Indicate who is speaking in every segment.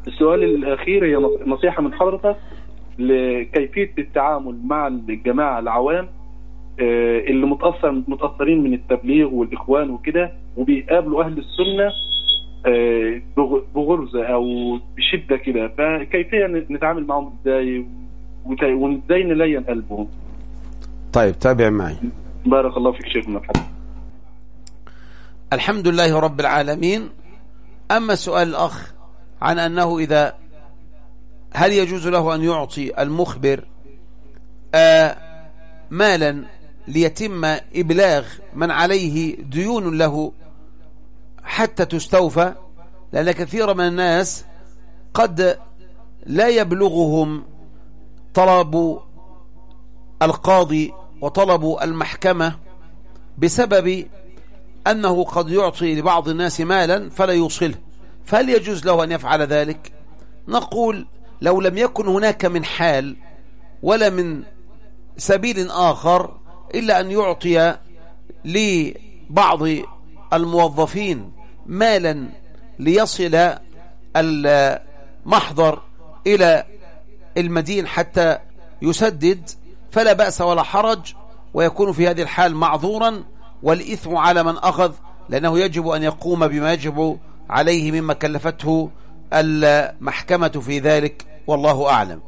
Speaker 1: السؤال الأخير هي نصيحة من حضرتك لكيفية التعامل مع الجماعة العوام اللي متأثرين من التبليغ والإخوان وكده، وبيقابلوا أهل السنة بغرزة أو بشدة كده، فكيفية نتعامل معهم إزاي وإزاي نلين قلبهم؟
Speaker 2: طيب تابع معي.
Speaker 1: بارك الله فيك شيخنا الحبيب.
Speaker 3: الحمد لله رب العالمين. أما سؤال الأخ عن أنه هل يجوز له أن يعطي المخبر مالا ليتم إبلاغ من عليه ديون له حتى تستوفى، لأن كثير من الناس قد لا يبلغهم طلب القاضي وطلب المحكمة بسبب أنه قد يعطي لبعض الناس مالا فلا يوصله، فهل يجوز له أن يفعل ذلك؟ نقول لو لم يكن هناك من حال ولا من سبيل آخر إلا أن يعطي لبعض الموظفين مالا ليصل المحضر إلى المدين حتى يسدد، فلا بأس ولا حرج، ويكون في هذه الحال معذورا، والإثم على من أخذ، لأنه يجب أن يقوم بما يجب عليه مما كلفته المحكمة في ذلك، والله أعلم.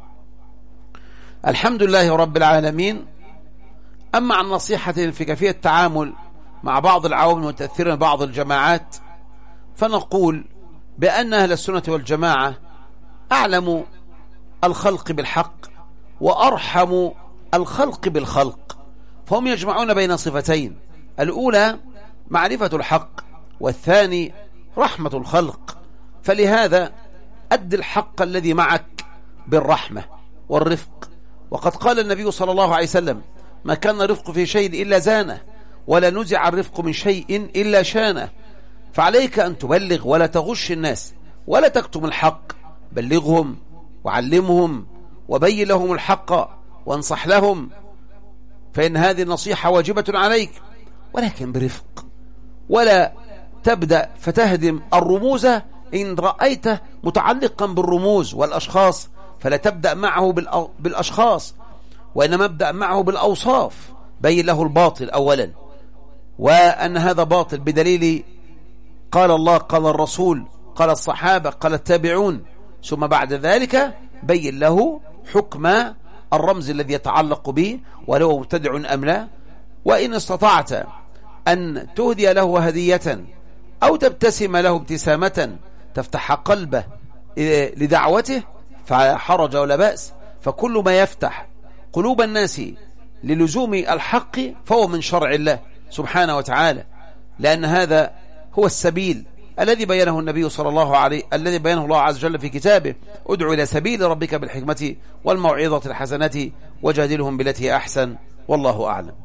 Speaker 3: الحمد لله رب العالمين. أما عن نصيحة في كيفية التعامل مع بعض العوام المتأثرين ببعض الجماعات، فنقول بأن أهل السنة والجماعة أعلم الخلق بالحق وأرحم الخلق بالخلق، فهم يجمعون بين صفتين: الأولى معرفة الحق، والثاني رحمة الخلق. فلهذا أد الحق الذي معك بالرحمة والرفق، وقد قال النبي صلى الله عليه وسلم: ما كان الرفق في شيء إلا زانه، ولا نزع الرفق من شيء إلا شانه. فعليك أن تبلغ ولا تغش الناس ولا تكتم الحق، بلغهم وعلمهم وبين لهم الحق وانصح لهم، فإن هذه النصيحة واجبة عليك، ولكن برفق، ولا تبدأ فتهدم الرموز. إن رأيته متعلقا بالرموز والأشخاص فلا تبدأ معه بالأشخاص، وإنما ابدأ معه بالأوصاف. بين له الباطل أولا، وأن هذا باطل بدليل قال الله، قال الرسول، قال الصحابة، قال التابعون، ثم بعد ذلك بين له حكم الرمز الذي يتعلق به ولو مبتدع أم لا. وإن استطعت أن تهدي له هدية أو تبتسم له ابتسامة تفتح قلبه لدعوته فحرج ولا بأس، فكل ما يفتح قلوب الناس للزوم الحق فهو من شرع الله سبحانه وتعالى، لأن هذا هو السبيل الذي بينه النبي صلى الله عليه، الذي بينه الله عز وجل في كتابه: ادعو إلى سبيل ربك بالحكمة والموعظة الحسنة وجادلهم بالتي أحسن، والله أعلم.